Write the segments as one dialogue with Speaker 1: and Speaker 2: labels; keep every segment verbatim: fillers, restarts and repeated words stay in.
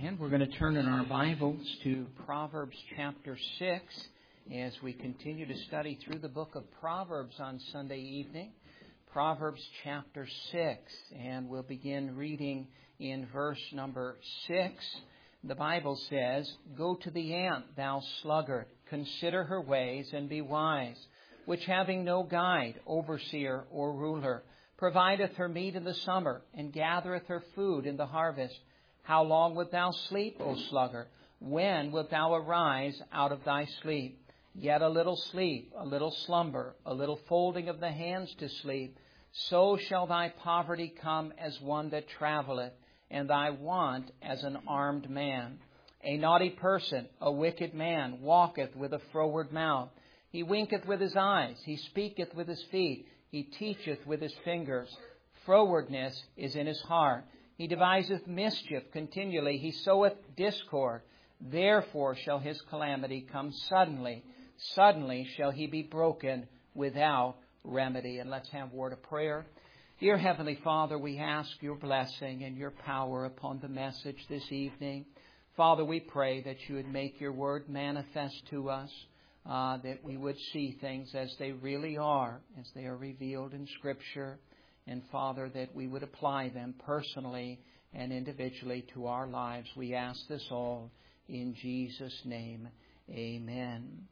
Speaker 1: Amen. We're going to turn in our Bibles to Proverbs chapter six as we continue to study through the book of Proverbs on Sunday evening. Proverbs chapter six, and we'll begin reading in verse number six. The Bible says, "Go to the ant, thou sluggard, consider her ways and be wise, which having no guide, overseer, or ruler, provideth her meat in the summer, and gathereth her food in the harvest. How long wilt thou sleep, O sluggard? When wilt thou arise out of thy sleep? Yet a little sleep, a little slumber, a little folding of the hands to sleep. So shall thy poverty come as one that travelleth, and thy want as an armed man. A naughty person, a wicked man, walketh with a froward mouth. He winketh with his eyes, he speaketh with his feet, he teacheth with his fingers. Frowardness is in his heart. He deviseth mischief continually. He soweth discord. Therefore shall his calamity come suddenly. Suddenly shall he be broken without remedy." And let's have a word of prayer. Dear Heavenly Father, we ask your blessing and your power upon the message this evening. Father, we pray that you would make your word manifest to us, uh, that we would see things as they really are, as they are revealed in Scripture. And Father, that we would apply them personally and individually to our lives. We ask this all in Jesus' name. Amen.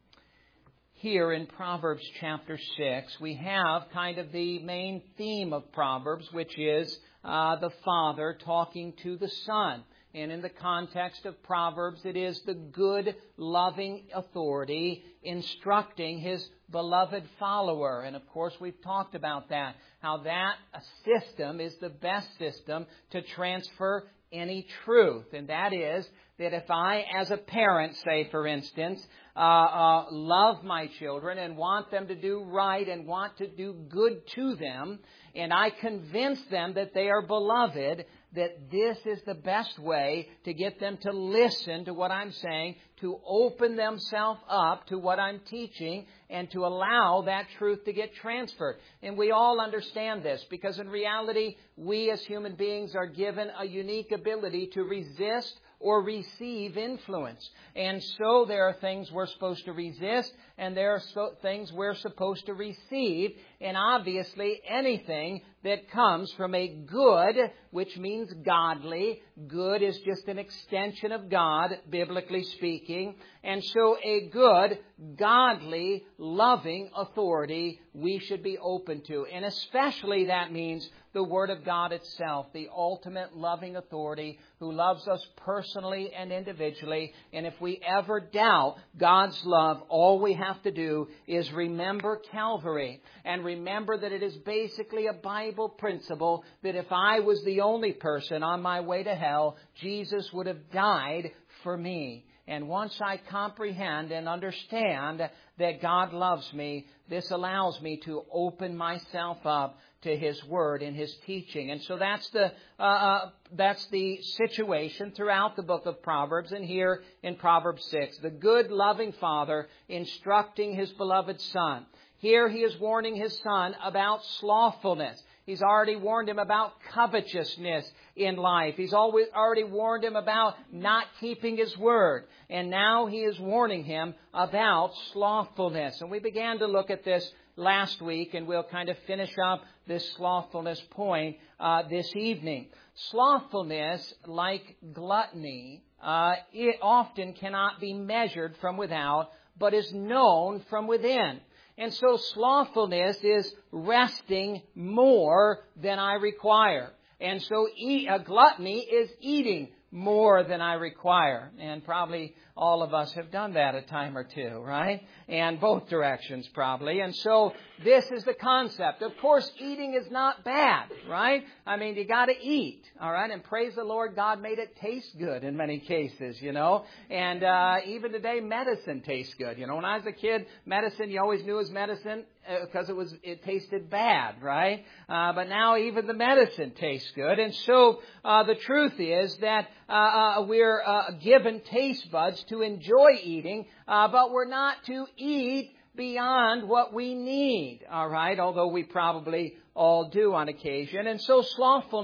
Speaker 1: Here in Proverbs chapter six, we have kind of the main theme of Proverbs, which is uh, the father talking to the son. And in the context of Proverbs, it is the good, loving authority instructing his beloved follower. And of course, we've talked about that, how that system is the best system to transfer any truth. And that is that if I, as a parent, say, for instance, uh, uh, love my children and want them to do right and want to do good to them, and I convince them that they are beloved, that this is the best way to get them to listen to what I'm saying, to open themselves up to what I'm teaching, and to allow that truth to get transferred. And we all understand this, because in reality, we as human beings are given a unique ability to resist or receive influence. And so there are things we're supposed to resist, and there are so things we're supposed to receive. And obviously anything that comes from a good, which means godly, good is just an extension of God, biblically speaking. And so a good, godly, loving authority we should be open to. And especially that means the Word of God itself, the ultimate loving authority who loves us personally and individually. And if we ever doubt God's love, all we have to do is remember Calvary and remember that it is basically a Bible principle that if I was the only person on my way to hell, Jesus would have died for me. And once I comprehend and understand that God loves me, this allows me to open myself up to His Word and His teaching. And so that's the uh, that's the situation throughout the book of Proverbs, and here in Proverbs six. The good, loving father instructing his beloved son. Here he is warning his son about slothfulness. He's already warned him about covetousness in life. He's always already warned him about not keeping his word. And now he is warning him about slothfulness. And we began to look at this last week, and we'll kind of finish up this slothfulness point uh, this evening. Slothfulness, like gluttony, uh, it often cannot be measured from without, but is known from within. And so slothfulness is resting more than I require. And so eat, uh, gluttony is eating more than I require. And probably all of us have done that a time or two, right? And both directions probably. And so this is the concept. Of course, eating is not bad, right? I mean, you got to eat, all right? And praise the Lord, God made it taste good in many cases, you know. And uh, even today, medicine tastes good. You know, when I was a kid, medicine, you always knew it was medicine because it was it tasted bad, right? Uh, but now even the medicine tastes good. And so uh, the truth is that uh, uh, we're uh, given taste buds to enjoy eating, uh, but we're not to eat beyond what we need, all right, although we probably all do on occasion. And so slothfulness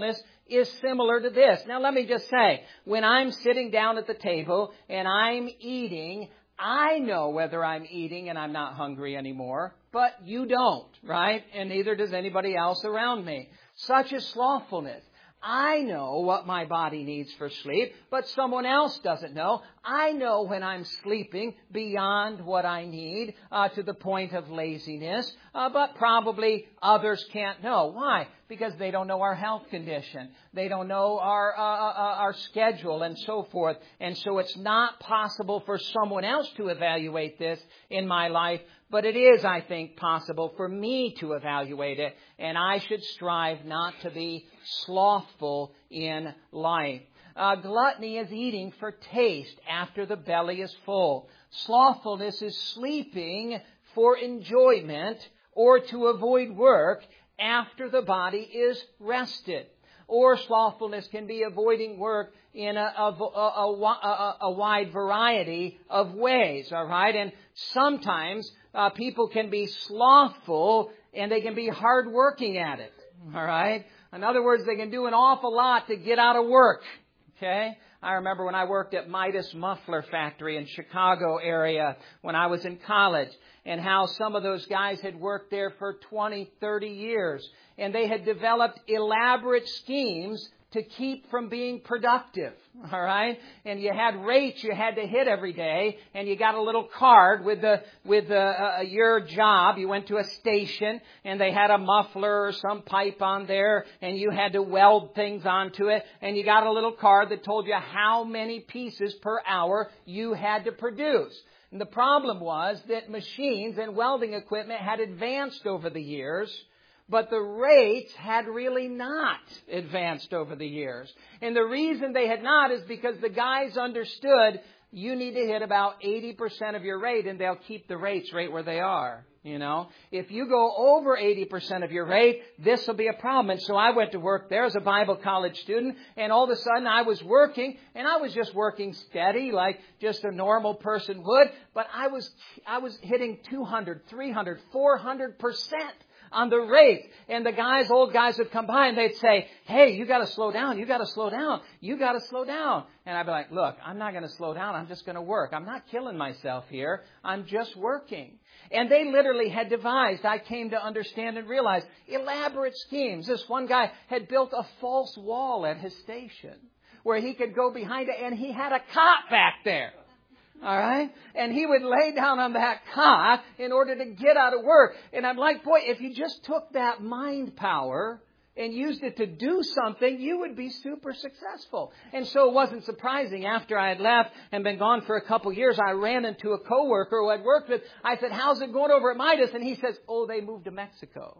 Speaker 1: is similar to this. Now let me just say, when I'm sitting down at the table and I'm eating, I know whether I'm eating and I'm not hungry anymore, but you don't, right? And neither does anybody else around me. Such is slothfulness. I know what my body needs for sleep, but someone else doesn't know. I know when I'm sleeping beyond what I need uh, to the point of laziness, uh, but probably others can't know. Why? Because they don't know our health condition. They don't know our uh, uh, our schedule and so forth. And so it's not possible for someone else to evaluate this in my life. But it is, I think, possible for me to evaluate it. And I should strive not to be slothful in life. Uh, gluttony is eating for taste after the belly is full. Slothfulness is sleeping for enjoyment or to avoid work after the body is rested. Or slothfulness can be avoiding work in a, a, a, a, a wide variety of ways, all right? And sometimes uh, people can be slothful and they can be hardworking at it, all right? In other words, they can do an awful lot to get out of work, okay? I remember when I worked at Midas Muffler Factory in Chicago area when I was in college, and how some of those guys had worked there for twenty, thirty years. And they had developed elaborate schemes to keep from being productive. All right? And you had rates you had to hit every day, and you got a little card with the with the, uh, your job. You went to a station, and they had a muffler or some pipe on there, and you had to weld things onto it, and you got a little card that told you how many pieces per hour you had to produce. And the problem was that machines and welding equipment had advanced over the years, but the rates had really not advanced over the years. And the reason they had not is because the guys understood you need to hit about eighty percent of your rate and they'll keep the rates right where they are. You know, if you go over eighty percent of your rate, this will be a problem. And so I went to work there as a Bible college student, and all of a sudden I was working, and I was just working steady like just a normal person would, but I was I was hitting two hundred, three hundred, four hundred percent on the rate. And the guys, old guys would come by and they'd say, hey, you got to slow down. You got to slow down. You got to slow down. And I'd be like, look, I'm not going to slow down. I'm just going to work. I'm not killing myself here. I'm just working. And they literally had devised, I came to understand and realize, elaborate schemes. This one guy had built a false wall at his station where he could go behind it, and he had a cot back there. All right? And he would lay down on that cot in order to get out of work. And I'm like, boy, if you just took that mind power and used it to do something, you would be super successful. And so it wasn't surprising. After I had left and been gone for a couple of years, I ran into a coworker who I'd worked with. I said, how's it going over at Midas? And he says, oh, they moved to Mexico.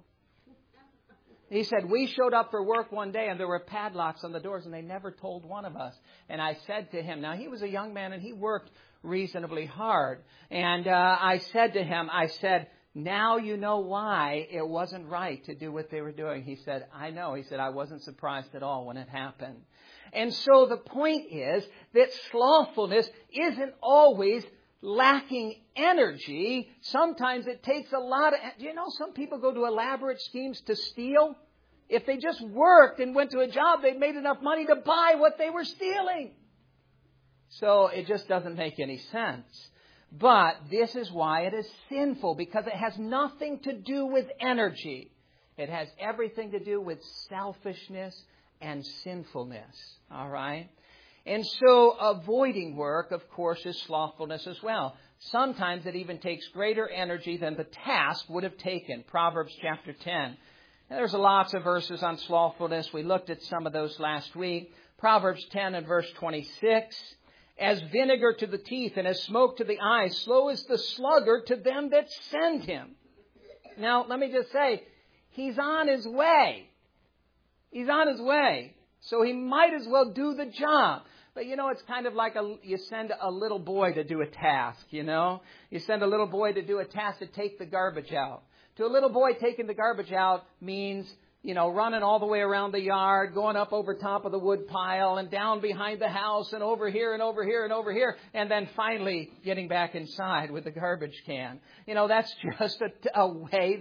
Speaker 1: He said, we showed up for work one day and there were padlocks on the doors and they never told one of us. And I said to him, now he was a young man and he worked reasonably hard. And uh, I said to him, I said, now you know why it wasn't right to do what they were doing. He said, I know. He said, I wasn't surprised at all when it happened. And so the point is that slothfulness isn't always lacking energy. Sometimes it takes a lot of, do you know, some people go to elaborate schemes to steal. If they just worked and went to a job, they made enough money to buy what they were stealing. So it just doesn't make any sense. But this is why it is sinful, because it has nothing to do with energy. It has everything to do with selfishness and sinfulness. All right? And so avoiding work, of course, is slothfulness as well. Sometimes it even takes greater energy than the task would have taken. Proverbs chapter ten. And there's lots of verses on slothfulness. We looked at some of those last week. Proverbs ten and verse twenty-six. As vinegar to the teeth and as smoke to the eyes, slow is the sluggard to them that send him. Now, let me just say, he's on his way. He's on his way. So he might as well do the job. But, you know, it's kind of like a, you send a little boy to do a task, you know. You send a little boy to do a task to take the garbage out. To a little boy, taking the garbage out means, you know, running all the way around the yard, going up over top of the wood pile and down behind the house and over here and over here and over here, and then finally getting back inside with the garbage can. You know, that's just a, a way that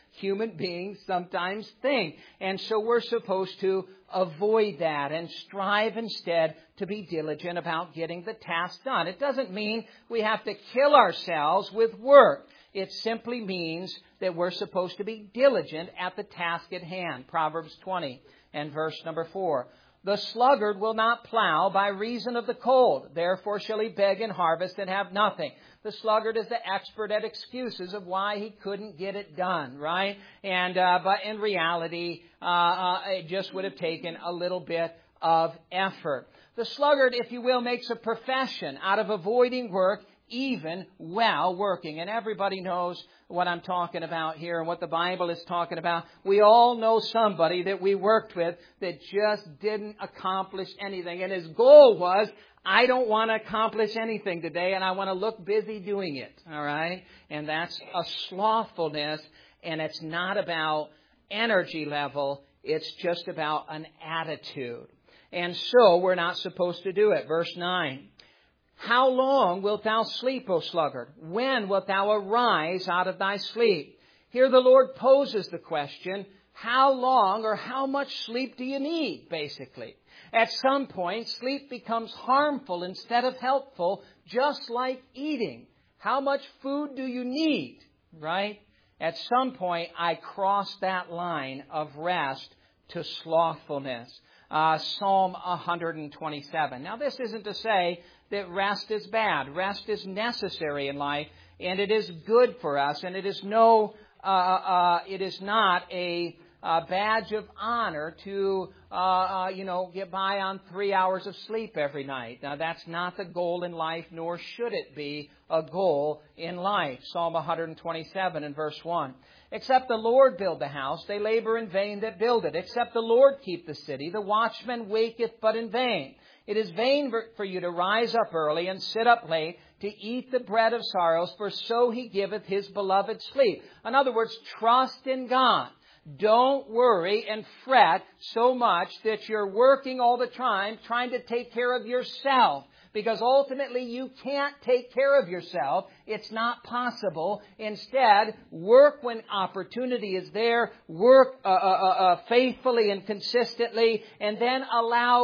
Speaker 1: human beings sometimes think. And so we're supposed to avoid that and strive instead to be diligent about getting the task done. It doesn't mean we have to kill ourselves with work. It simply means that we're supposed to be diligent at the task at hand. Proverbs twenty and verse number four. The sluggard will not plow by reason of the cold. Therefore shall he beg and harvest and have nothing. The sluggard is the expert at excuses of why he couldn't get it done, right? And uh, but in reality, uh, uh, it just would have taken a little bit of effort. The sluggard, if you will, makes a profession out of avoiding work even while working. And everybody knows what I'm talking about here and what the Bible is talking about. We all know somebody that we worked with that just didn't accomplish anything. And his goal was, I don't want to accomplish anything today, and I want to look busy doing it. All right? And that's a slothfulness, and it's not about energy level. It's just about an attitude. And so we're not supposed to do it. Verse nine. How long wilt thou sleep, O sluggard? When wilt thou arise out of thy sleep? Here the Lord poses the question, how long or how much sleep do you need, basically? At some point, sleep becomes harmful instead of helpful, just like eating. How much food do you need, right? At some point, I cross that line of rest to slothfulness. Uh, Psalm one twenty-seven. Now, this isn't to say that rest is bad. Rest is necessary in life, and it is good for us, and it is no, uh, uh, it is not a, a badge of honor to, uh, uh, you know, get by on three hours of sleep every night. Now, that's not the goal in life, nor should it be a goal in life. Psalm one twenty-seven and verse one. Except the Lord build the house, they labor in vain that build it. Except the Lord keep the city, the watchman waketh but in vain. It is vain for you to rise up early and sit up late to eat the bread of sorrows, for so he giveth his beloved sleep. In other words, trust in God. Don't worry and fret so much that you're working all the time trying to take care of yourself. Because ultimately you can't take care of yourself. It's not possible. Instead, work when opportunity is there. Work uh, uh, uh, faithfully and consistently. And then allow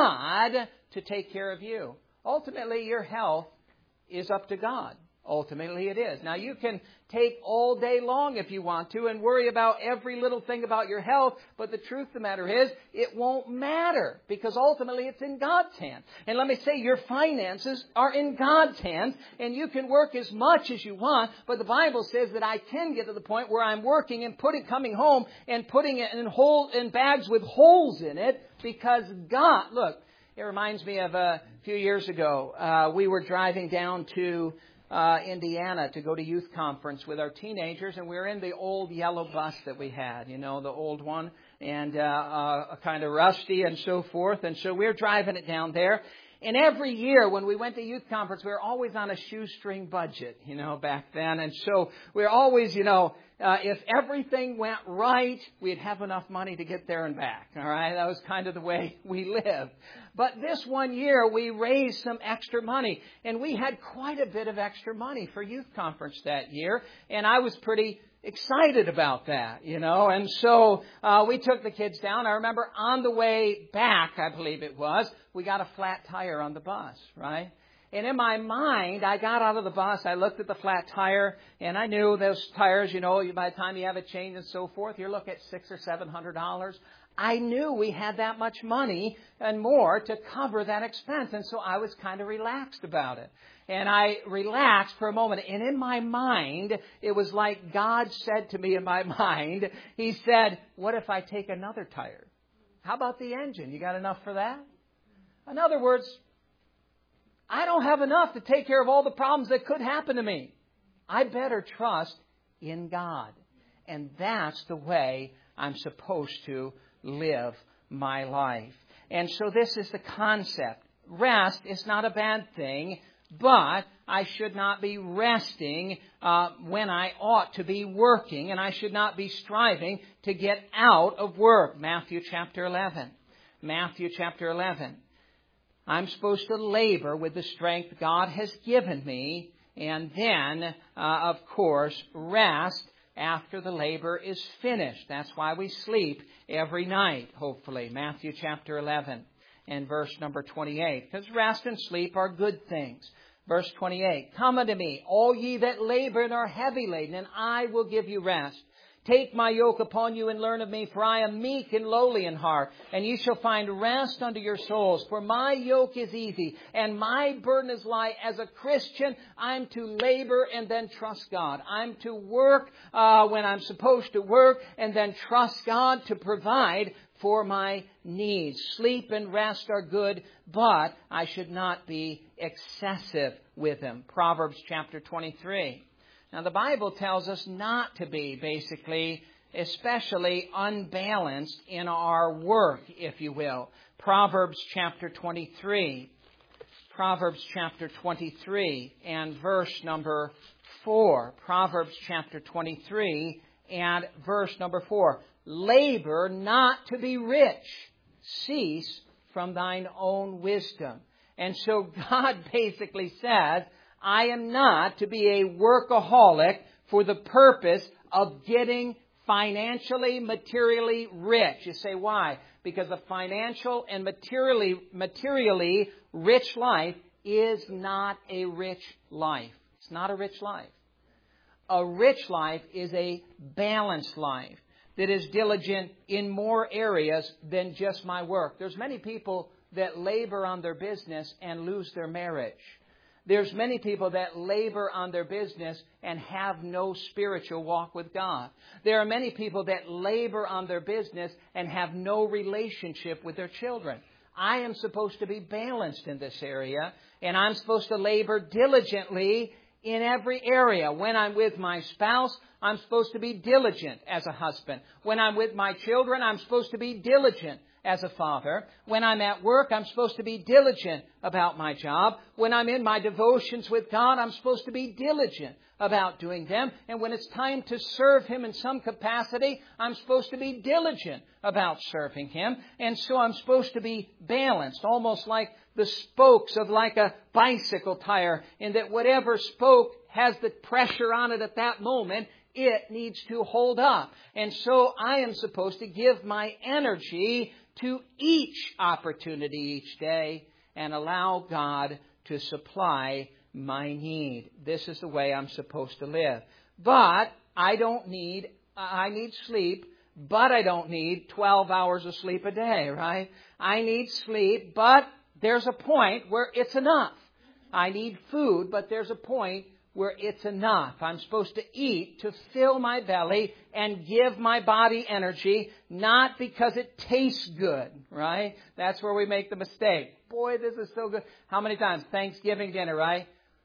Speaker 1: God to take care of you. Ultimately, your health is up to God. Ultimately, it is. Now, you can take all day long if you want to and worry about every little thing about your health. But the truth of the matter is, it won't matter because ultimately it's in God's hands. And let me say, your finances are in God's hands and you can work as much as you want. But the Bible says that I can get to the point where I'm working and putting, coming home and putting it in, hole, in bags with holes in it because God, look, it reminds me of a few years ago. Uh, we were driving down to Uh, Indiana to go to youth conference with our teenagers, and we were in the old yellow bus that we had, you know, the old one, and uh, uh, kind of rusty and so forth. And so we were driving it down there. And every year when we went to youth conference, we were always on a shoestring budget, you know, back then. And so we were always, you know, uh, if everything went right, we'd have enough money to get there and back. All right. That was kind of the way we lived. But this one year we raised some extra money, and we had quite a bit of extra money for youth conference that year. And I was pretty excited about that, you know. And so uh, we took the kids down. I remember on the way back, I believe it was, we got a flat tire on the bus, right? And in my mind, I got out of the bus, I looked at the flat tire, and I knew those tires, you know, by the time you have it changed and so forth, you're looking at six or seven hundred dollars. I knew we had that much money and more to cover that expense. And so I was kind of relaxed about it. And I relaxed for a moment. And in my mind, it was like God said to me in my mind, He said, what if I take another tire? How about the engine? You got enough for that? In other words, I don't have enough to take care of all the problems that could happen to me. I better trust in God. And that's the way I'm supposed to live my life. And so this is the concept. Rest is not a bad thing, but I should not be resting uh, when I ought to be working, and I should not be striving to get out of work. Matthew chapter eleven. Matthew chapter eleven. I'm supposed to labor with the strength God has given me, and then, uh, of course, rest after the labor is finished. That's why we sleep every night, hopefully. Matthew chapter eleven and verse number twenty-eight. Because rest and sleep are good things. Verse twenty-eight, come unto me, all ye that labor and are heavy laden, and I will give you rest. Take my yoke upon you and learn of me, for I am meek and lowly in heart, and ye shall find rest unto your souls. For my yoke is easy, and my burden is light. As a Christian, I'm to labor and then trust God. I'm to work uh, when I'm supposed to work, and then trust God to provide for my needs. Sleep and rest are good, but I should not be excessive with them. Proverbs chapter twenty-three. Now, the Bible tells us not to be, basically, especially unbalanced in our work, if you will. Proverbs chapter twenty-three. Proverbs chapter twenty-three and verse number four. Proverbs chapter twenty-three and verse number four. Labor not to be rich. Cease from thine own wisdom. And so God basically says, I am not to be a workaholic for the purpose of getting financially, materially rich. You say, why? Because a financial and materially, materially rich life is not a rich life. It's not a rich life. A rich life is a balanced life that is diligent in more areas than just my work. There's many people that labor on their business and lose their marriage. There's many people that labor on their business and have no spiritual walk with God. There are many people that labor on their business and have no relationship with their children. I am supposed to be balanced in this area, and I'm supposed to labor diligently in every area. When I'm with my spouse, I'm supposed to be diligent as a husband. When I'm with my children, I'm supposed to be diligent as a father. When I'm at work, I'm supposed to be diligent about my job. When I'm in my devotions with God, I'm supposed to be diligent about doing them. And when it's time to serve Him in some capacity, I'm supposed to be diligent about serving Him. And so I'm supposed to be balanced, almost like the spokes of like a bicycle tire, in that whatever spoke has the pressure on it at that moment, it needs to hold up. And so I am supposed to give my energy to each opportunity each day and allow God to supply my need. This is the way I'm supposed to live. But I don't need, I need sleep, but I don't need twelve hours of sleep a day, right? I need sleep, but there's a point where it's enough. I need food, but there's a point where it's enough. I'm supposed to eat to fill my belly and give my body energy, not because it tastes good, right? That's where we make the mistake. Boy, this is so good. How many times? Thanksgiving dinner, right?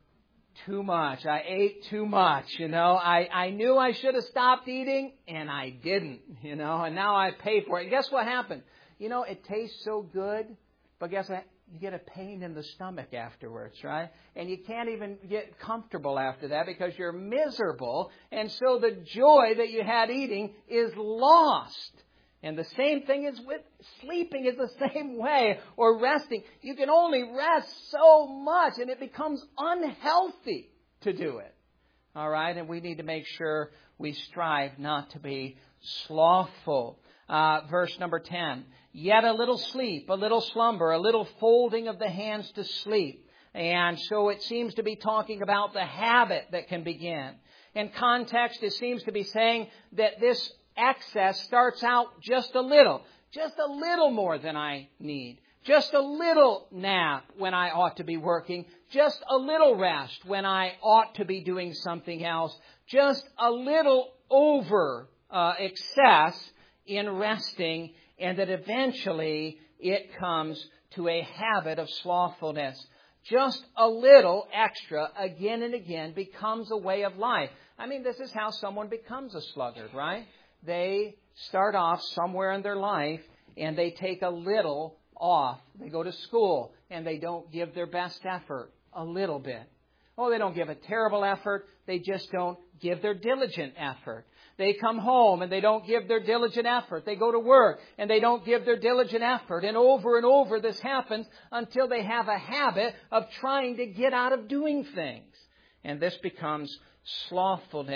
Speaker 1: Too much. I ate too much, you know. I, I knew I should have stopped eating, and I didn't, you know, and now I pay for it. And guess what happened? You know, it tastes so good, but guess what? You get a pain in the stomach afterwards, right? And you can't even get comfortable after that because you're miserable. And so the joy that you had eating is lost. And the same thing is with sleeping, is the same way, or resting. You can only rest so much, and it becomes unhealthy to do it. All right? And we need to make sure we strive not to be slothful. Uh, verse number ten. Yet a little sleep, a little slumber, a little folding of the hands to sleep. And so it seems to be talking about the habit that can begin. In context, it seems to be saying that this excess starts out just a little, just a little more than I need. Just a little nap when I ought to be working. Just a little rest when I ought to be doing something else. Just a little over uh, excess in resting, and that eventually it comes to a habit of slothfulness. Just a little extra again and again becomes a way of life. I mean, this is how someone becomes a sluggard, right? They start off somewhere in their life and they take a little off. They go to school and they don't give their best effort a little bit. Oh, they don't give a terrible effort. They just don't give their diligent effort. They come home and they don't give their diligent effort. They go to work and they don't give their diligent effort. And over and over this happens until they have a habit of trying to get out of doing things. And this becomes slothfulness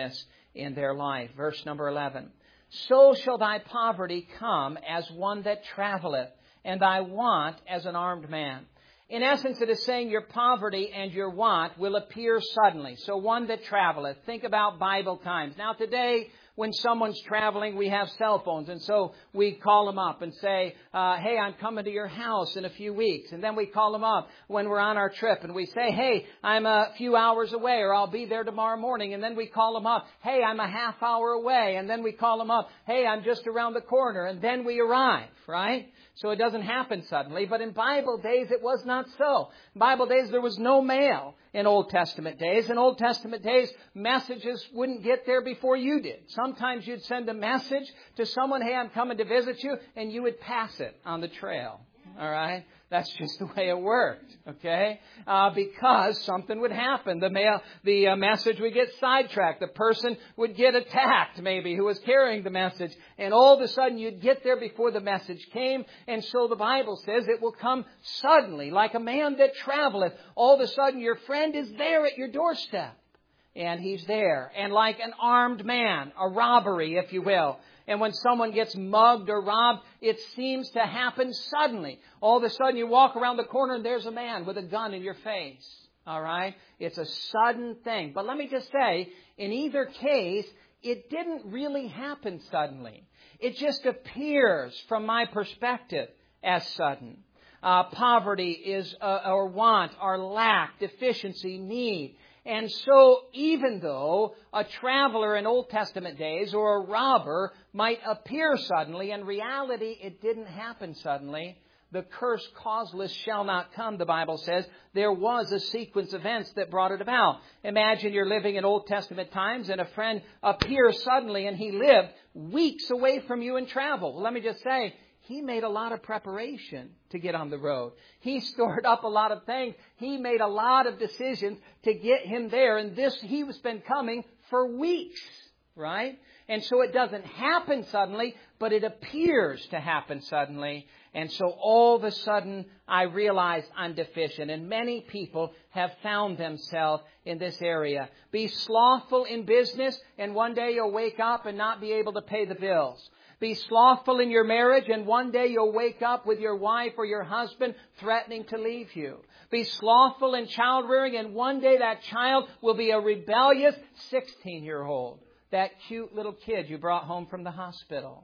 Speaker 1: in their life. Verse number eleven. So shall thy poverty come as one that traveleth, and thy want as an armed man. In essence, it is saying your poverty and your want will appear suddenly. So one that traveleth. Think about Bible times. Now today, when someone's traveling, we have cell phones. And so we call them up and say, uh, hey, I'm coming to your house in a few weeks. And then we call them up when we're on our trip. And we say, hey, I'm a few hours away, or I'll be there tomorrow morning. And then we call them up. Hey, I'm a half hour away. And then we call them up. Hey, I'm just around the corner. And then we arrive, right? So it doesn't happen suddenly. But in Bible days, it was not so. In Bible days, there was no mail in Old Testament days. In Old Testament days, messages wouldn't get there before you did. Sometimes you'd send a message to someone, hey, I'm coming to visit you, and you would pass it on the trail. All right? That's just the way it worked, okay? Uh, because something would happen. The mail, the uh, message would get sidetracked. The person would get attacked, maybe, who was carrying the message. And all of a sudden, you'd get there before the message came. And so the Bible says it will come suddenly, like a man that traveleth. All of a sudden, your friend is there at your doorstep. And he's there. And like an armed man, a robbery, if you will. And when someone gets mugged or robbed, it seems to happen suddenly. All of a sudden you walk around the corner and there's a man with a gun in your face. All right? It's a sudden thing. But let me just say, in either case, it didn't really happen suddenly. It just appears, from my perspective, as sudden. Uh, poverty is, uh, or want, or lack, deficiency, need. And so even though a traveler in Old Testament days or a robber might appear suddenly, in reality it didn't happen suddenly. The curse causeless shall not come, the Bible says. There was a sequence of events that brought it about. Imagine you're living in Old Testament times and a friend appears suddenly and he lived weeks away from you in travel. Well, let me just say, he made a lot of preparation to get on the road. He stored up a lot of things. He made a lot of decisions to get him there. And this, he was been coming for weeks, right? And so it doesn't happen suddenly, but it appears to happen suddenly. And so all of a sudden, I realize I'm deficient. And many people have found themselves in this area. Be slothful in business, and one day you'll wake up and not be able to pay the bills. Be slothful in your marriage, and one day you'll wake up with your wife or your husband threatening to leave you. Be slothful in child rearing, and one day that child will be a rebellious sixteen-year-old. That cute little kid you brought home from the hospital.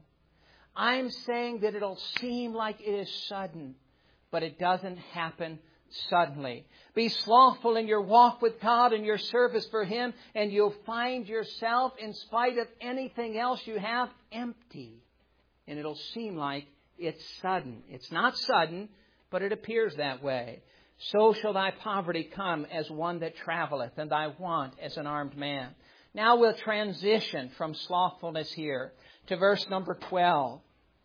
Speaker 1: I'm saying that it'll seem like it is sudden, but it doesn't happen suddenly. Be slothful in your walk with God and your service for Him, and you'll find yourself, in spite of anything else you have, empty. And it'll seem like it's sudden. It's not sudden, but it appears that way. So shall thy poverty come as one that traveleth, and thy want as an armed man. Now we'll transition from slothfulness here to verse number twelve.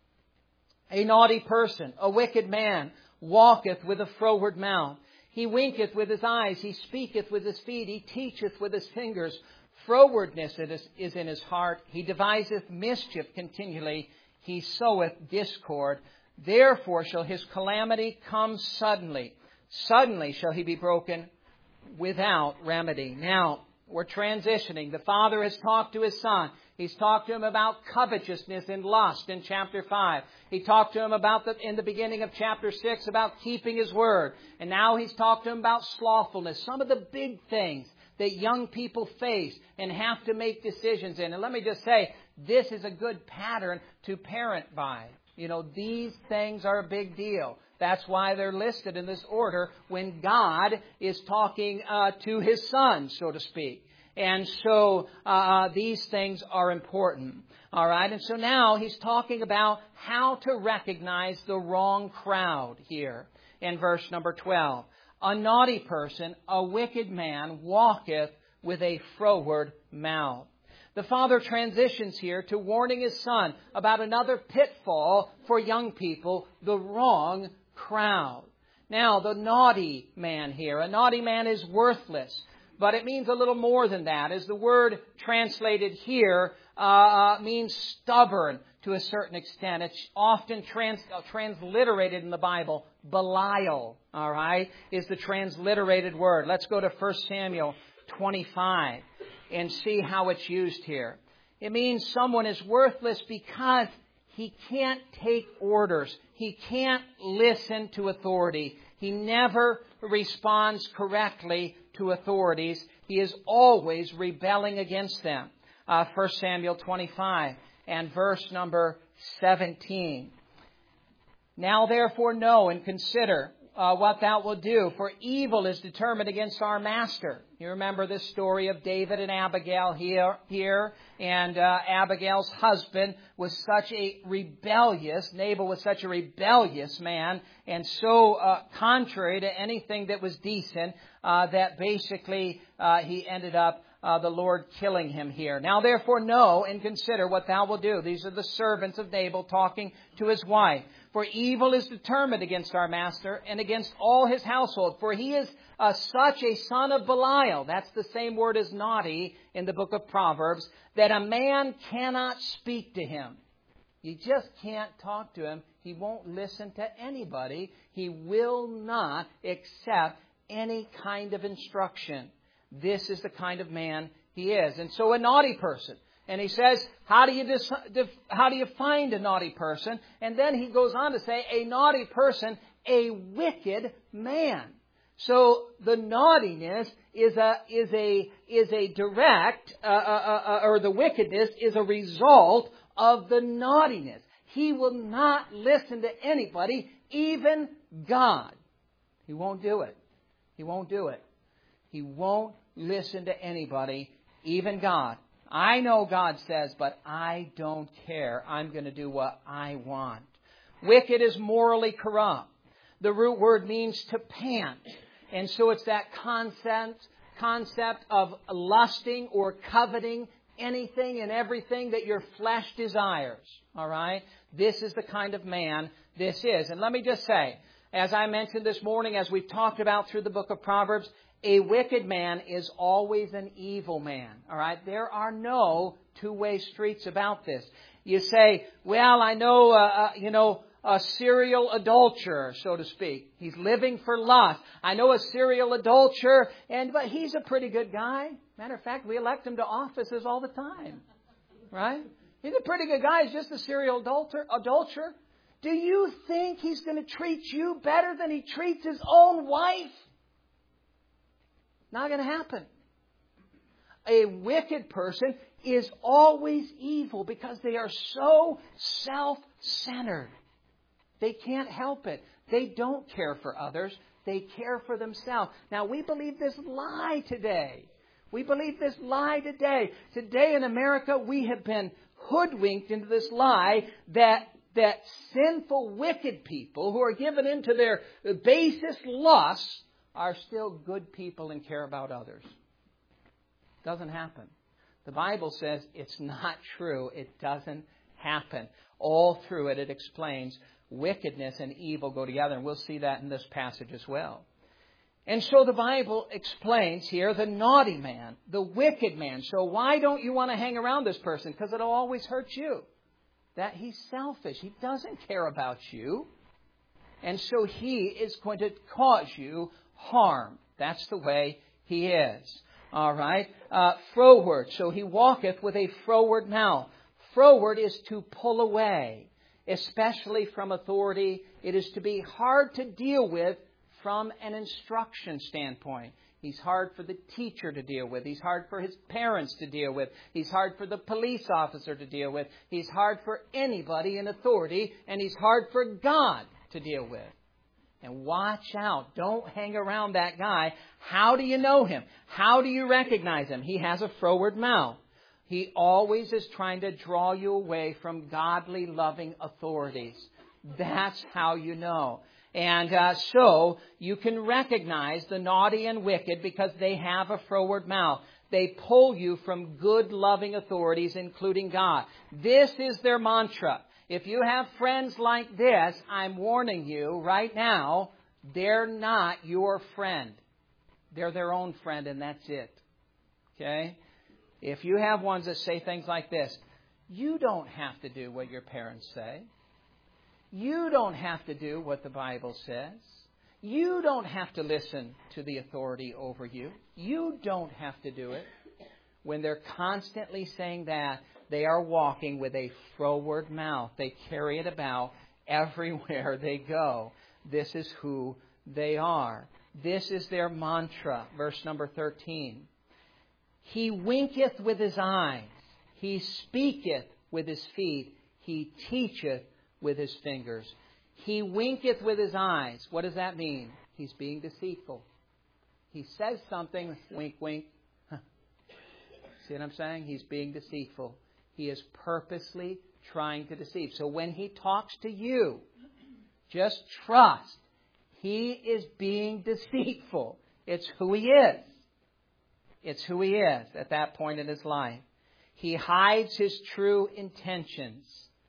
Speaker 1: A naughty person, a wicked man, walketh with a froward mouth. He winketh with his eyes. He speaketh with his feet. He teacheth with his fingers. Frowardness is in his heart. He deviseth mischief continually. He soweth discord. Therefore shall his calamity come suddenly. Suddenly shall he be broken without remedy. Now, we're transitioning. The Father has talked to His Son. He's talked to him about covetousness and lust in chapter five. He talked to him about the, in the beginning of chapter six, about keeping His word. And now He's talked to him about slothfulness. Some of the big things that young people face and have to make decisions in. And let me just say, this is a good pattern to parent by. You know, these things are a big deal. That's why they're listed in this order when God is talking uh, to His Son, so to speak. And so uh, these things are important. All right. And so now He's talking about how to recognize the wrong crowd here in verse number twelve. A naughty person, a wicked man, walketh with a froward mouth. The Father transitions here to warning His Son about another pitfall for young people, the wrong crowd. Now, the naughty man here. A naughty man is worthless. But it means a little more than that. As the word translated here uh, means stubborn to a certain extent. It's often trans, uh, transliterated in the Bible. Belial, all right, is the transliterated word. Let's go to First Samuel twenty-five. and see how it's used here. It means someone is worthless because he can't take orders. He can't listen to authority. He never responds correctly to authorities. He is always rebelling against them. Uh, First Samuel twenty-five and verse number seventeen. Now therefore know and consider uh, what thou wilt do, for evil is determined against our master. You remember this story of David and Abigail here, here and uh, Abigail's husband was such a rebellious, Nabal was such a rebellious man, and so uh, contrary to anything that was decent, uh, that basically uh, he ended up Uh, the Lord killing him here. Now therefore know and consider what thou wilt do. These are the servants of Nabal talking to his wife. For evil is determined against our master and against all his household. For he is uh, such a son of Belial. That's the same word as naughty in the book of Proverbs. That a man cannot speak to him. You just can't talk to him. He won't listen to anybody. He will not accept any kind of instruction. This is the kind of man he is. And so a naughty person. And he says, how do you dis- def- how do you find a naughty person? And then he goes on to say, a naughty person, a wicked man. So the naughtiness is a is a is a direct, uh, uh, uh, or the wickedness is a result of the naughtiness. He will not listen to anybody, even God. He won't do it. He won't do it. He won't listen to anybody, even God. I know God says, but I don't care. I'm going to do what I want. Wicked is morally corrupt. The root word means to pant. And so it's that concept, concept of lusting or coveting anything and everything that your flesh desires. All right? This is the kind of man this is. And let me just say, as I mentioned this morning, as we've talked about through the book of Proverbs, a wicked man is always an evil man. All right? There are no two-way streets about this. You say, well, I know, uh, uh, you know, a serial adulterer, so to speak. He's living for lust. I know a serial adulterer, and but he's a pretty good guy. Matter of fact, we elect him to offices all the time. Right? He's a pretty good guy. He's just a serial adulterer. adulterer. Do you think he's going to treat you better than he treats his own wife? Not going to happen. A wicked person is always evil because they are so self-centered. They can't help it. They don't care for others. They care for themselves. Now, we believe this lie today. We believe this lie today. Today in America, we have been hoodwinked into this lie that that sinful, wicked people who are given into their basest lusts are still good people and care about others. Doesn't happen. The Bible says it's not true. It doesn't happen. All through it, it explains wickedness and evil go together. And we'll see that in this passage as well. And so the Bible explains here the naughty man, the wicked man. So why don't you want to hang around this person? Because it'll always hurt you. That he's selfish. He doesn't care about you. And so he is going to cause you harm. That's the way he is. All right. Uh, froward. So he walketh with a froward mouth. Froward is to pull away, especially from authority. It is to be hard to deal with from an instruction standpoint. He's hard for the teacher to deal with. He's hard for his parents to deal with. He's hard for the police officer to deal with. He's hard for anybody in authority. And he's hard for God to deal with. And watch out. Don't hang around that guy. How do you know him? How do you recognize him? He has a froward mouth. He always is trying to draw you away from godly, loving authorities. That's how you know. And uh, so you can recognize the naughty and wicked because they have a froward mouth. They pull you from good, loving authorities, including God. This is their mantra. If you have friends like this, I'm warning you right now, they're not your friend. They're their own friend, and that's it. Okay? If you have ones that say things like this, you don't have to do what your parents say. You don't have to do what the Bible says. You don't have to listen to the authority over you. You don't have to do it. when they're constantly saying that, they are walking with a froward mouth. They carry it about everywhere they go. This is who they are. This is their mantra. Verse number thirteen. He winketh with his eyes. He speaketh with his feet. He teacheth with his fingers. He winketh with his eyes. What does that mean? He's being deceitful. He says something, wink, wink. See what I'm saying? He's being deceitful. He is purposely trying to deceive. So when he talks to you, just trust. He is being deceitful. It's who he is. It's who he is at that point in his life. He hides his true intentions.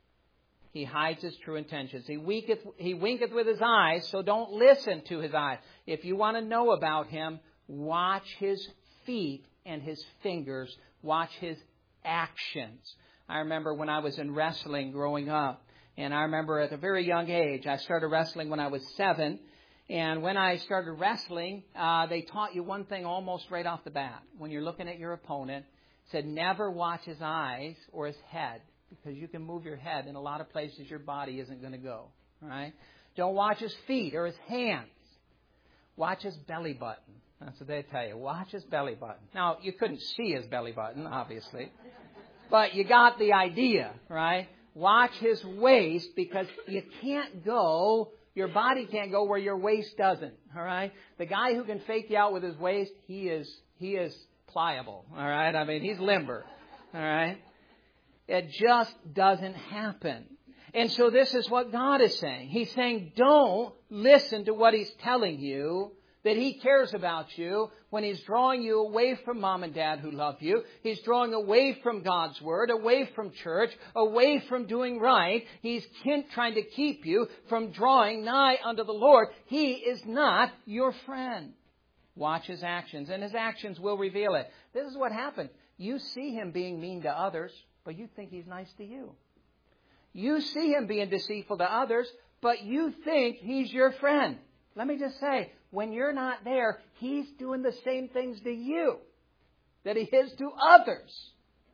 Speaker 1: He hides his true intentions. He winketh, he winketh with his eyes, so don't listen to his eyes. If you want to know about him, watch his feet and his fingers. Watch his actions. I remember when I was in wrestling growing up, and I remember at a very young age, I started wrestling when I was seven. And when I started wrestling, uh, they taught you one thing almost right off the bat. When you're looking at your opponent, it said never watch his eyes or his head, because you can move your head in a lot of places your body isn't going to go. All right? Don't watch his feet or his hands. Watch his belly button. That's what they tell you. Watch his belly button. Now, you couldn't see his belly button, obviously. But you got the idea, right? Watch his waist, because you can't go... Your body can't go where your waist doesn't, all right? The guy who can fake you out with his waist, he is he is pliable, all right? I mean, he's limber, all right? It just doesn't happen. And so this is what God is saying. He's saying, don't listen to what he's telling you, that he cares about you when he's drawing you away from mom and dad who love you. He's drawing away from God's Word, away from church, away from doing right. He's trying to keep you from drawing nigh unto the Lord. He is not your friend. Watch his actions, and his actions will reveal it. This is what happens. You see him being mean to others, but you think he's nice to you. You see him being deceitful to others, but you think he's your friend. Let me just say, when you're not there, he's doing the same things to you that he is to others.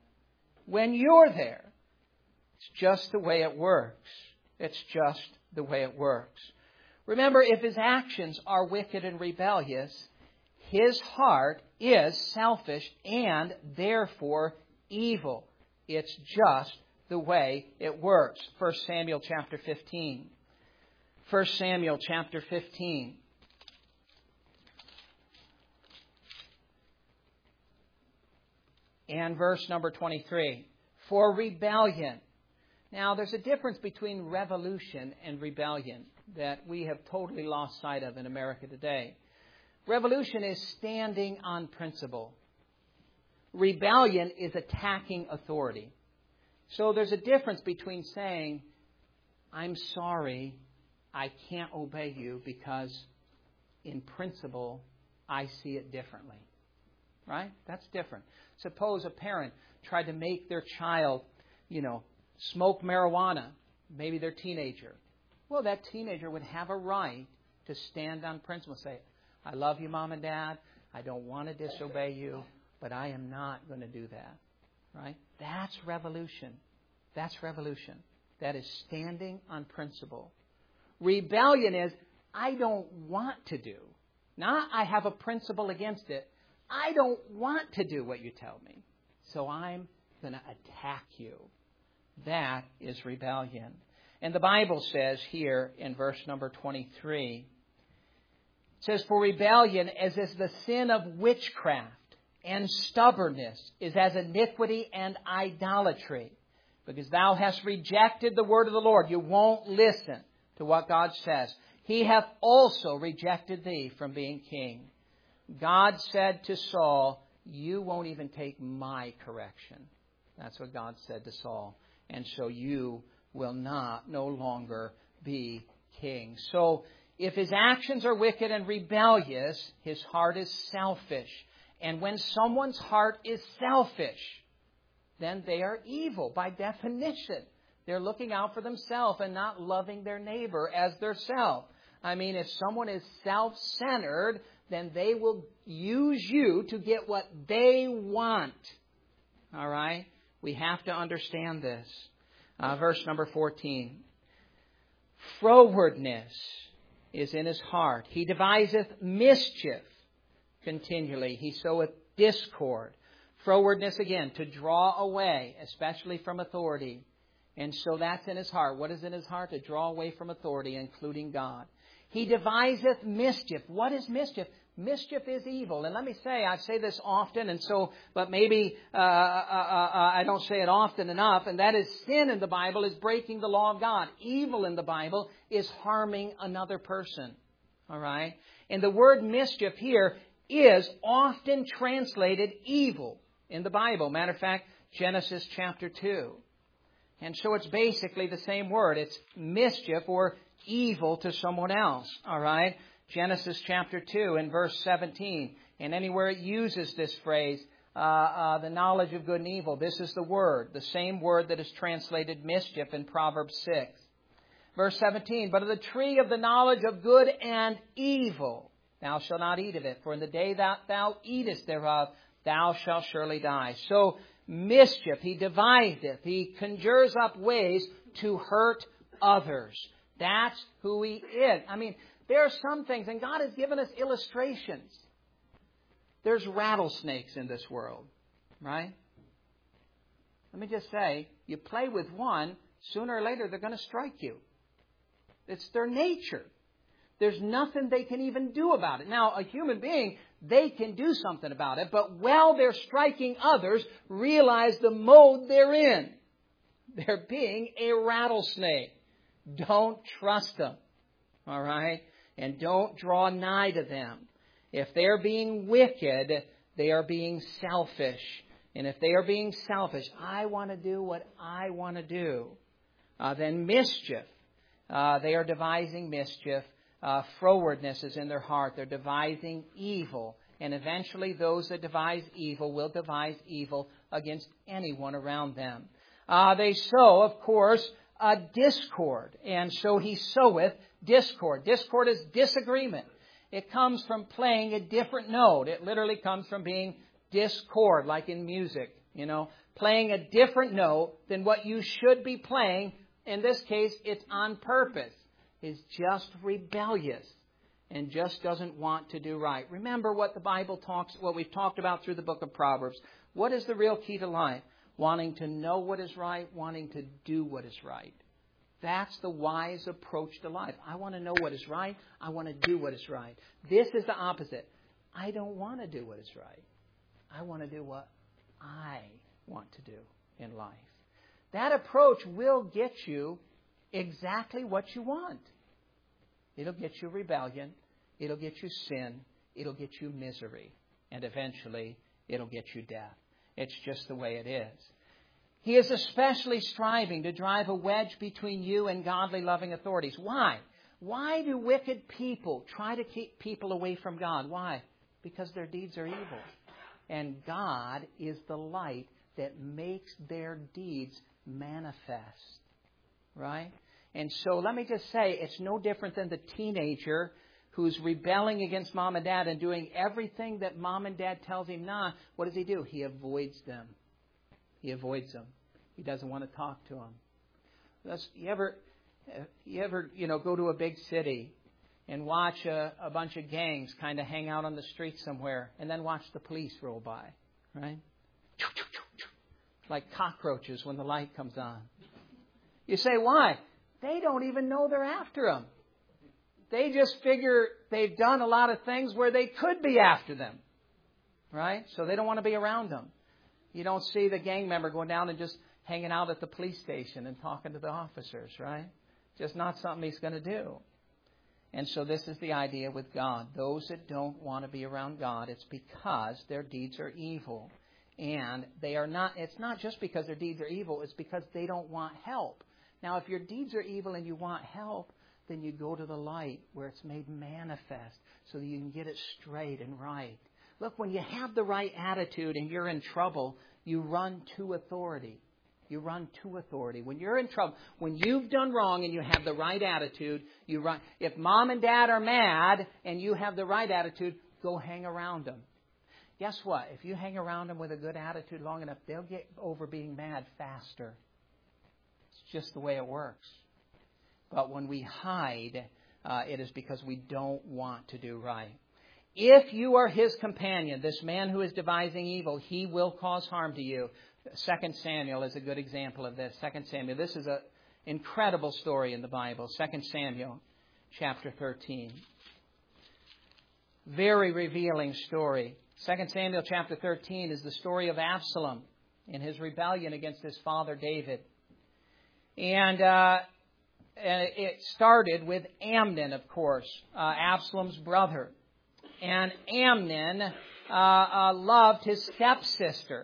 Speaker 1: When you're there, it's just the way it works. It's just the way it works. Remember, if his actions are wicked and rebellious, his heart is selfish and therefore evil. It's just the way it works. First Samuel chapter fifteen. First Samuel chapter fifteen. And verse number twenty-three. For rebellion. Now, there's a difference between revolution and rebellion that we have totally lost sight of in America today. Revolution is standing on principle. Rebellion is attacking authority. So there's a difference between saying, I'm sorry, I can't obey you because in principle I see it differently. Right? That's different. Suppose a parent tried to make their child, you know, smoke marijuana. Maybe they're a teenager. Well, that teenager would have a right to stand on principle and say, I love you, Mom and Dad. I don't want to disobey you, but I am not going to do that. Right? That's revolution. That's revolution. That is standing on principle. Rebellion is, I don't want to do. Not I have a principle against it. I don't want to do what you tell me. So I'm going to attack you. That is rebellion. And the Bible says here in verse number twenty-three, it says, for rebellion is as the sin of witchcraft, and stubbornness is as iniquity and idolatry. Because thou hast rejected the word of the Lord. You won't listen to what God says. He hath also rejected thee from being king. God said to Saul, you won't even take my correction. That's what God said to Saul. And so you will not no longer be king. So if his actions are wicked and rebellious, his heart is selfish. And when someone's heart is selfish, then they are evil by definition. They're looking out for themselves and not loving their neighbor as their self. I mean, if someone is self-centered, then they will use you to get what they want. All right? We have to understand this. Uh, verse number fourteen. Frowardness is in his heart. He deviseth mischief continually. He soweth discord. Frowardness, again, to draw away, especially from authority. And so that's in his heart. What is in his heart? To draw away from authority, including God. He deviseth mischief. What is mischief? Mischief is evil. And let me say, I say this often, and so, but maybe uh, uh, uh, I don't say it often enough, and that is sin in the Bible is breaking the law of God. Evil in the Bible is harming another person. All right? And the word mischief here is often translated evil in the Bible. Matter of fact, Genesis chapter two. And so it's basically the same word. It's mischief or evil to someone else. All right? Genesis chapter two and verse seventeen. And anywhere it uses this phrase, uh, uh, the knowledge of good and evil, this is the word, the same word that is translated mischief in Proverbs six. Verse seventeen, but of the tree of the knowledge of good and evil, thou shalt not eat of it, for in the day that thou eatest thereof, thou shalt surely die. So mischief, he deviseth, he conjures up ways to hurt others. That's who he is. I mean, there are some things, and God has given us illustrations. There's rattlesnakes in this world, right? Let me just say, you play with one, sooner or later they're going to strike you. It's their nature. There's nothing they can even do about it. Now, a human being, they can do something about it, but while they're striking others, realize the mode they're in. They're being a rattlesnake. Don't trust them. All right? And don't draw nigh to them. If they're being wicked, they are being selfish. And if they are being selfish, I want to do what I want to do. Uh, then mischief. Uh, they are devising mischief. Uh, frowardness is in their heart. They're devising evil. And eventually those that devise evil will devise evil against anyone around them. Uh, they sow, of course, a discord. And so he soweth discord. Discord is disagreement. It comes from playing a different note. It literally comes from being discord, like in music. You know, playing a different note than what you should be playing. In this case, it's on purpose. Is just rebellious and just doesn't want to do right. Remember what the Bible talks, what we've talked about through the book of Proverbs. What is the real key to life? Wanting to know what is right, wanting to do what is right. That's the wise approach to life. I want to know what is right. I want to do what is right. This is the opposite. I don't want to do what is right. I want to do what I want to do in life. That approach will get you exactly what you want. It'll get you rebellion. It'll get you sin. It'll get you misery. And eventually, it'll get you death. It's just the way it is. He is especially striving to drive a wedge between you and godly, loving authorities. Why? Why do wicked people try to keep people away from God? Why? Because their deeds are evil. And God is the light that makes their deeds manifest. Right? And so let me just say, it's no different than the teenager who's rebelling against mom and dad and doing everything that mom and dad tells him not. What does he do? He avoids them. He avoids them. He doesn't want to talk to them. That's, you ever, you ever, you know, go to a big city and watch a, a bunch of gangs kind of hang out on the street somewhere, and then watch the police roll by, right? Like cockroaches when the light comes on. You say, why? They don't even know they're after them. They just figure they've done a lot of things where they could be after them, right? So they don't want to be around them. You don't see the gang member going down and just hanging out at the police station and talking to the officers, right? Just not something he's going to do. And so this is the idea with God. Those that don't want to be around God, it's because their deeds are evil. And they are not, it's not just because their deeds are evil, it's because they don't want help. Now, if your deeds are evil and you want help, then you go to the light where it's made manifest so that you can get it straight and right. Look, when you have the right attitude and you're in trouble, you run to authority. You run to authority. When you're in trouble, when you've done wrong and you have the right attitude, you run. If mom and dad are mad and you have the right attitude, go hang around them. guess what? If you hang around them with a good attitude long enough, they'll get over being mad faster. It's just the way it works. But when we hide, uh, it is because we don't want to do right. If you are his companion, this man who is devising evil, he will cause harm to you. Second Samuel is a good example of this. Second Samuel. This is an incredible story in the Bible. Second Samuel chapter thirteen. Very revealing story. Second Samuel chapter thirteen is the story of Absalom in his rebellion against his father David. And uh, it started with Amnon, of course, uh, Absalom's brother. And Amnon uh, uh, loved his stepsister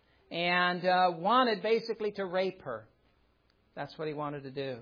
Speaker 1: and uh, wanted basically to rape her. That's what he wanted to do.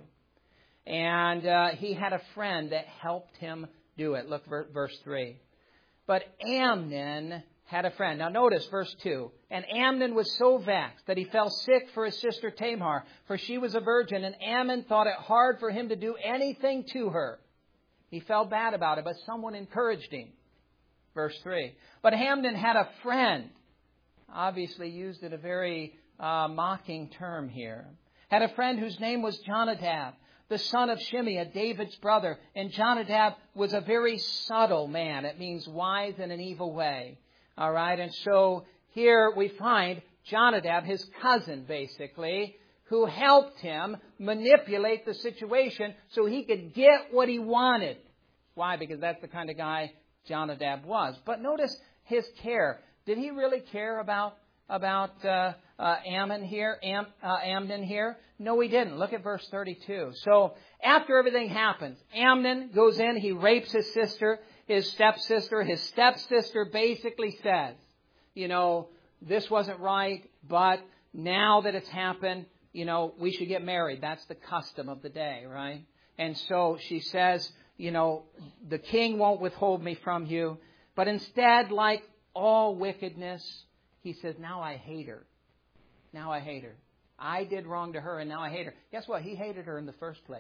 Speaker 1: And uh, he had a friend that helped him do it. Look, verse three. But Amnon had a friend. Now notice verse two. And Amnon was so vexed that he fell sick for his sister Tamar, for she was a virgin, and Amnon thought it hard for him to do anything to her. He felt bad about it, but someone encouraged him. Verse three. But Amnon had a friend, obviously used in a very uh, mocking term here, had a friend whose name was Jonadab, the son of Shimea, David's brother. And Jonadab was a very subtle man. It means wise in an evil way. All right. And so here we find Jonadab, his cousin, basically, who helped him manipulate the situation so he could get what he wanted. Why? Because that's the kind of guy Jonadab was. But notice his care. Did he really care about about uh, uh, Ammon here, Am, uh, Amnon here? No, he didn't. Look at verse thirty-two. So after everything happens, Amnon goes in, he rapes his sister, his stepsister. His stepsister basically says, you know, this wasn't right, but now that it's happened, you know, we should get married. That's the custom of the day, right? And so she says, you know, the king won't withhold me from you. But instead, like all wickedness, he says, now I hate her. Now I hate her. I did wrong to her and now I hate her. Guess what? He hated her in the first place.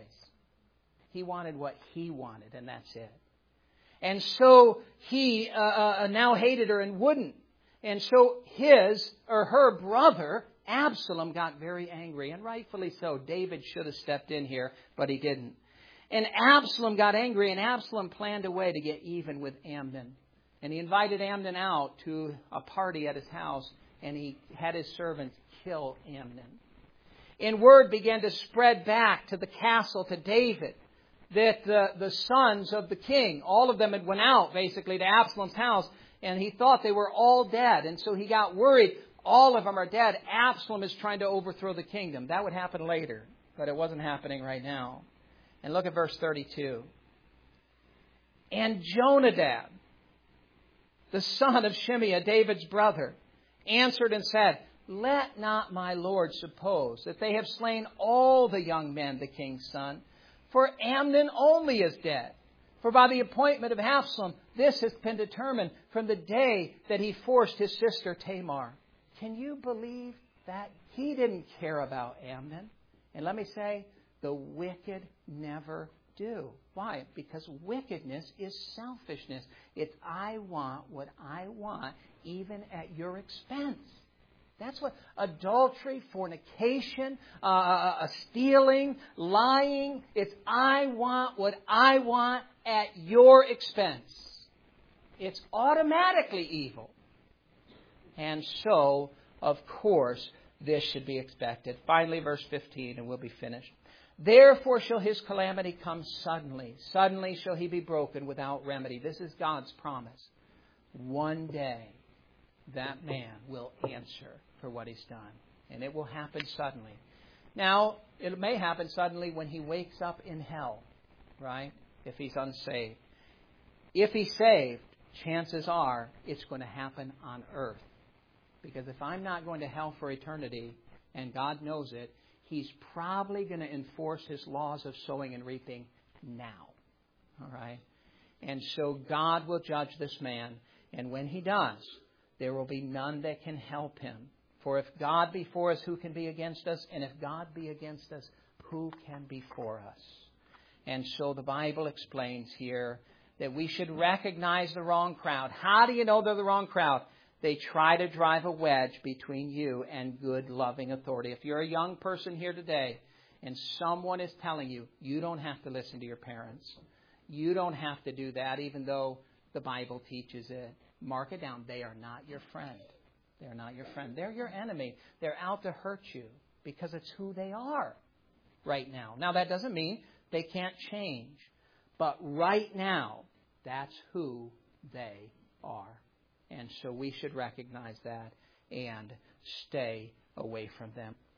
Speaker 1: He wanted what he wanted, and that's it. And so he uh, uh, now hated her and wouldn't. And so his or her brother, Absalom, got very angry, and rightfully so. David should have stepped in here, but he didn't. And Absalom got angry, and Absalom planned a way to get even with Amnon. And he invited Amnon out to a party at his house, and he had his servants kill Amnon. And word began to spread back to the castle, to David, that the, the sons of the king, all of them had went out, basically, to Absalom's house, and he thought they were all dead. And so he got worried. All of them are dead. Absalom is trying to overthrow the kingdom. That would happen later, but it wasn't happening right now. And look at verse thirty-two. And Jonadab, the son of Shimea, David's brother, answered and said, let not my lord suppose that they have slain all the young men, the king's son, for Amnon only is dead. For by the appointment of Absalom, this has been determined from the day that he forced his sister Tamar. Can you believe that? He didn't care about Amnon. And let me say, the wicked never do. Why? Because wickedness is selfishness. It's I want what I want, even at your expense. That's what adultery, fornication, uh, uh, stealing, lying. It's I want what I want at your expense. It's automatically evil. And so, of course, this should be expected. Finally, verse fifteen, and we'll be finished. Therefore shall his calamity come suddenly. Suddenly shall he be broken without remedy. This is God's promise. One day, that man will answer for what he's done. And it will happen suddenly. Now, it may happen suddenly when he wakes up in hell, right? If he's unsaved. If he's saved, chances are it's going to happen on earth. Because if I'm not going to hell for eternity, and God knows it, He's probably going to enforce His laws of sowing and reaping now. All right? And so God will judge this man. And when He does, there will be none that can help him. For if God be for us, who can be against us? And if God be against us, who can be for us? And so the Bible explains here that we should recognize the wrong crowd. How do you know they're the wrong crowd? They try to drive a wedge between you and good, loving authority. If you're a young person here today and someone is telling you, you don't have to listen to your parents, you don't have to do that even though the Bible teaches it, mark it down. They are not your friend. They're not your friend. They're your enemy. They're out to hurt you because it's who they are right now. Now, that doesn't mean they can't change. But right now, that's who they are. And so we should recognize that and stay away from them.